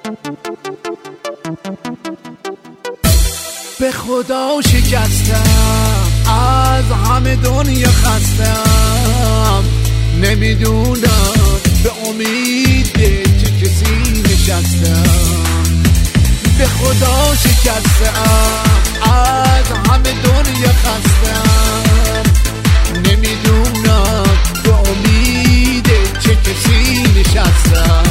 به خدا شکستم، از همه دنیا خستم، نمیدونم به امید چه کسی نشستم. به خدا شکستم، از همه دنیا خستم، نمیدونم به امید چه کسی نشستم.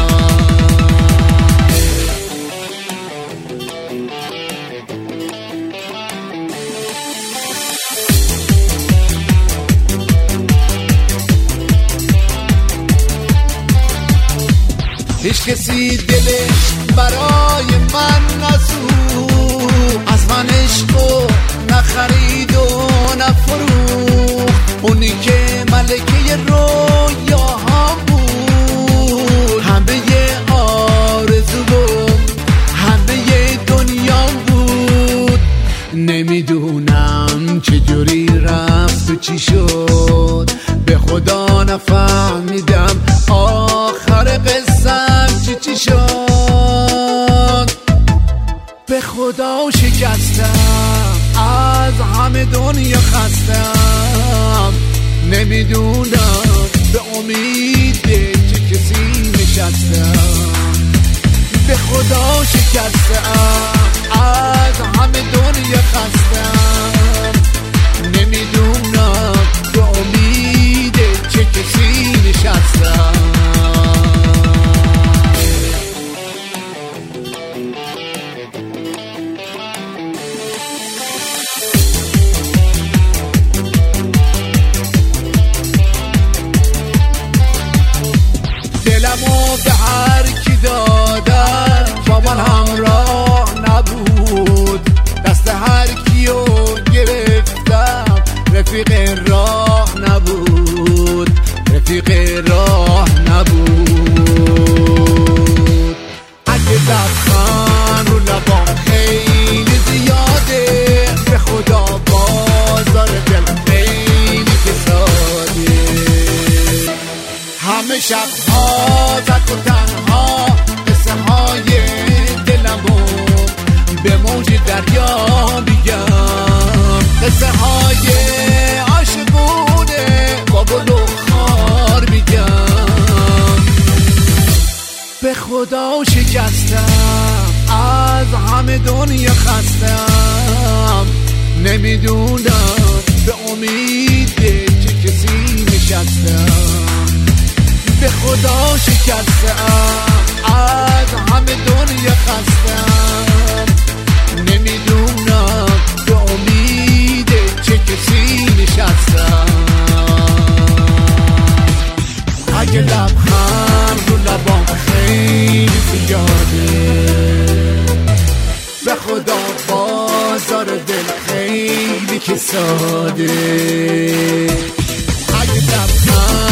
هیچ کسی دلش برای من نسوخت، از من عشقو نخرید و نفروخت. اونی که ملکه رویاهام بود، همه آرزو و همه دنیام بود. نمیدونم چجوری رفت و چی شد، به خدا نفهمیدم آخر قصم چی شد. به خدا شکستم، از همه دنیا خستم، نمیدونم به امید چه کسی نشستم. به خدا شکستم، از همه دنیا خستم، نمیدونم به امید چه کسی نشستم. دلمو به هر کی دادن با من همراه نبود، دست هر کیو گرفتم رفیق راه نبود، رفیق راه نبود. اگه لبخند رو لبام خیلی زیاده، به خدا بازار دل خیلی کساده. همه شبها تک و تنها قصه های دلمو به موج دریا میگم، قصه های عاشقونه با گل و خار میگم. به خدا شکستم، از همه دنیا خستم، نمیدونم به امید چه کسی نشستم. به خدا شکستم، از همه دنیا خستم، نمیدونم به امید چه کسی نشستم. اگه لبخند رو لبام خیلی زیاده، به خدا بازار دل خیلی کساده. اگه لبخند